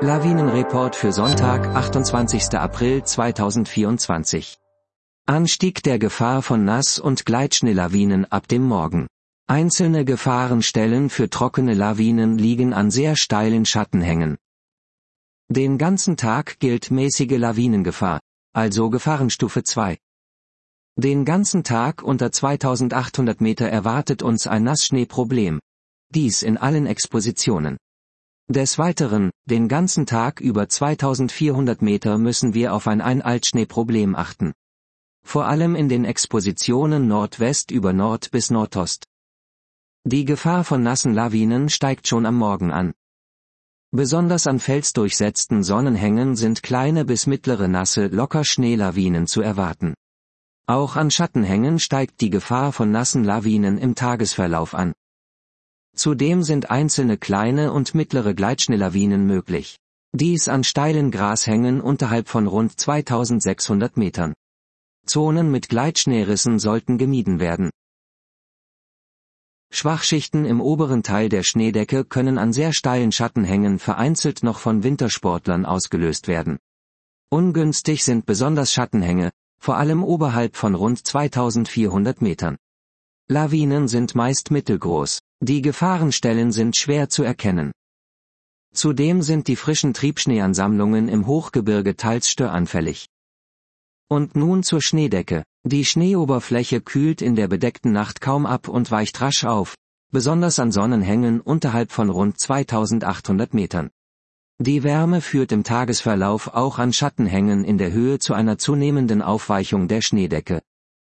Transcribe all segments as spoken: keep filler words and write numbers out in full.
Lawinenreport für Sonntag, achtundzwanzigster April zweitausendvierundzwanzig. Anstieg der Gefahr von Nass- und Gleitschneelawinen ab dem Morgen. Einzelne Gefahrenstellen für trockene Lawinen liegen an sehr steilen Schattenhängen. Den ganzen Tag gilt mäßige Lawinengefahr, also Gefahrenstufe zwei. Den ganzen Tag unter zweitausendachthundert Meter erwartet uns ein Nassschneeproblem. Dies in allen Expositionen. Des Weiteren, den ganzen Tag über zweitausendvierhundert Meter müssen wir auf ein Ein-Altschneeproblem achten. Vor allem in den Expositionen Nordwest über Nord bis Nordost. Die Gefahr von nassen Lawinen steigt schon am Morgen an. Besonders an felsdurchsetzten Sonnenhängen sind kleine bis mittlere nasse Locker-Schneelawinen zu erwarten. Auch an Schattenhängen steigt die Gefahr von nassen Lawinen im Tagesverlauf an. Zudem sind einzelne kleine und mittlere Gleitschneelawinen möglich. Dies an steilen Grashängen unterhalb von rund zweitausendsechshundert Metern. Zonen mit Gleitschneerissen sollten gemieden werden. Schwachschichten im oberen Teil der Schneedecke können an sehr steilen Schattenhängen vereinzelt noch von Wintersportlern ausgelöst werden. Ungünstig sind besonders Schattenhänge, vor allem oberhalb von rund zweitausendvierhundert Metern. Lawinen sind meist mittelgroß, die Gefahrenstellen sind schwer zu erkennen. Zudem sind die frischen Triebschneeansammlungen im Hochgebirge teils störanfällig. Und nun zur Schneedecke. Die Schneeoberfläche kühlt in der bedeckten Nacht kaum ab und weicht rasch auf, besonders an Sonnenhängen unterhalb von rund zweitausendachthundert Metern. Die Wärme führt im Tagesverlauf auch an Schattenhängen in der Höhe zu einer zunehmenden Aufweichung der Schneedecke.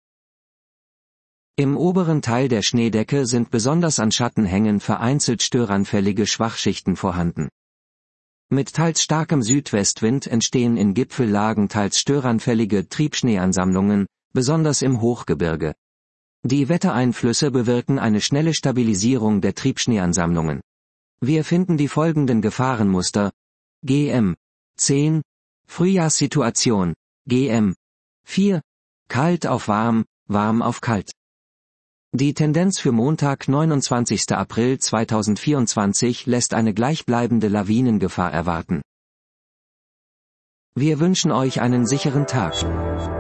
Im oberen Teil der Schneedecke sind besonders an Schattenhängen vereinzelt störanfällige Schwachschichten vorhanden. Mit teils starkem Südwestwind entstehen in Gipfellagen teils störanfällige Triebschneeansammlungen, besonders im Hochgebirge. Die Wettereinflüsse bewirken eine schnelle Stabilisierung der Triebschneeansammlungen. Wir finden die folgenden Gefahrenmuster: G M zehn, Frühjahrssituation, G M vier, kalt auf warm, warm auf kalt. Die Tendenz für Montag, neunundzwanzigster April zweitausendvierundzwanzig lässt eine gleichbleibende Lawinengefahr erwarten. Wir wünschen euch einen sicheren Tag.